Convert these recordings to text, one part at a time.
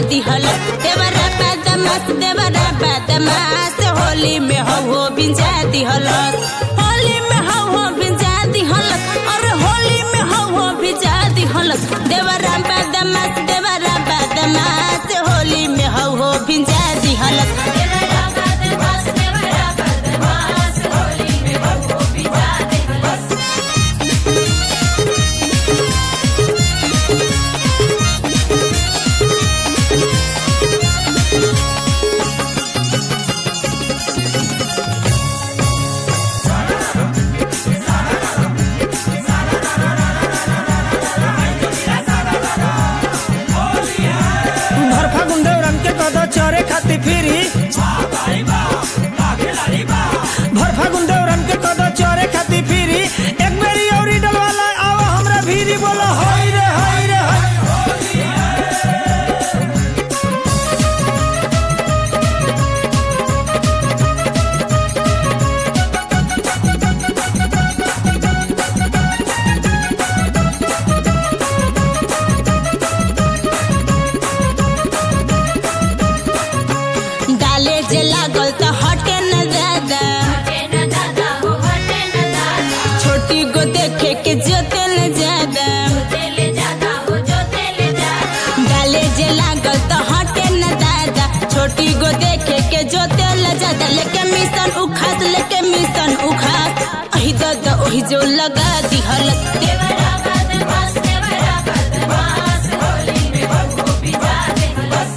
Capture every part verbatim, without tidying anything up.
दिहल देवरा बदमाश देवरा बदमाश होली में हो हो भिंजा दिहल होली में हो हो भिंजा दिहल और होली में हो हो भिंजा दिहल देवरा बदमाश देवरा बदमाश होली में हो हो भिंजा दिहल देवरा बदमाश देवरा बदमाश होली में हो हो भिंजा दिहल चरे खाती फिरी भर फागुन देवरन के कदो चरे खाती फिरी एक बेरी औरी डलवाला आवा हमरा भीरी बोला हाय रे हाय रे लागल तो हटे न दादा हटे न दादा हो हटे न दादा छोटी को देखे के जोते ले ज्यादा जोते ले ज्यादा हो जोते ले ज्यादा डाले जे लागल तो हटे न दादा छोटी को देखे के जोते ले ज्यादा लेके मिशन उखास लेके मिशन उखास अही दादा ओही जो लगा दी हलक देवरा बदमाश देवरा बदमाश होली में हो भिजा दे हलक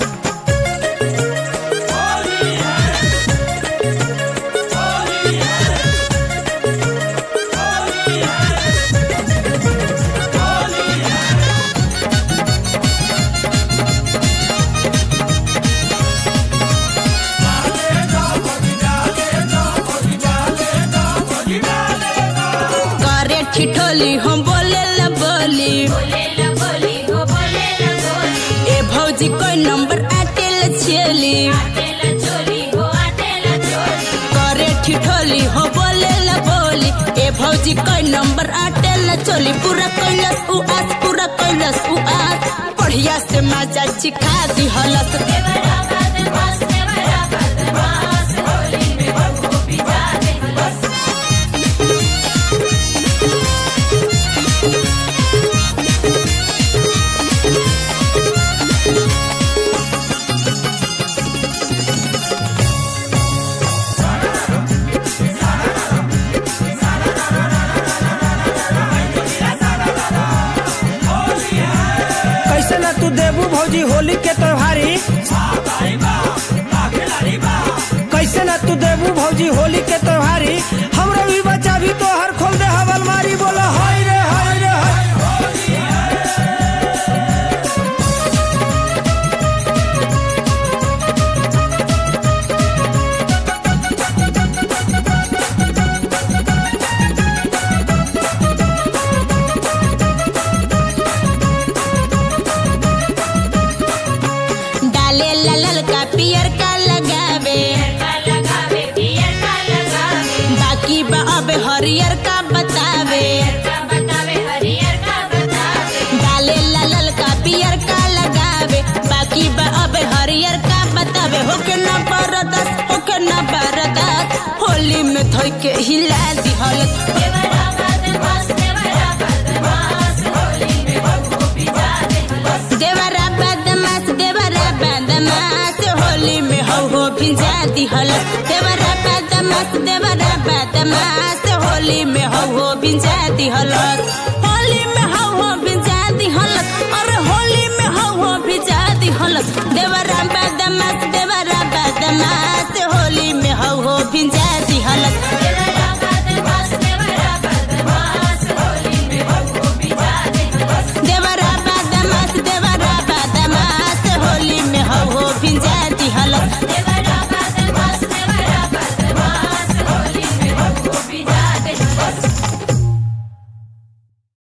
ठिठोली हम बोले ला बोली बोले ला बोली हो बोले ला बोली ए भौजी कोई नंबर आटेल छेली आटेल चोली हो आटेल चोली करे ठिठोली हो बोले ला बोली ए भौजी कोई नंबर आटेल चोली पूरा कैलस उआस पूरा कैलस उआस बढ़िया से मजा चिखा दी हलस देवरा बदमाश देवरा बदमाश होली में हो भिजा दे हलस तू देबू भौजी होली के त्योहारी कैसे ना तू देबू भौजी होली के त्योहारी हमरा भी बच्चा भी तो हर खोल दे हवल मारी बोला हाय रे हाय रे हाय पियर का लगावे लगावे पियर का लगावे बाकी बा अब हरियर का बतावे बतावे हरियर का बतावे डाले लाल का पियर का लगावे बाकी बा अब हरियर का बतावे होके ना बरदास होके ना बरदास होली में थोई के हिला दी हलक देवरा बदमाश देवरा बदमाश होली में हो भिजा दे हलक देवरा बदमाश देवरा बदमाश होली में हो हो भिजा दी हलक देवरा बदमाश देवरा बदमाश होली में हो हो भिजा दी हलक होली में हो हो भिजा दी हलक और होली में हो हो भिजा दी हलक देवरा बदमाश देवरा बदमाश होली में हो हो भिजा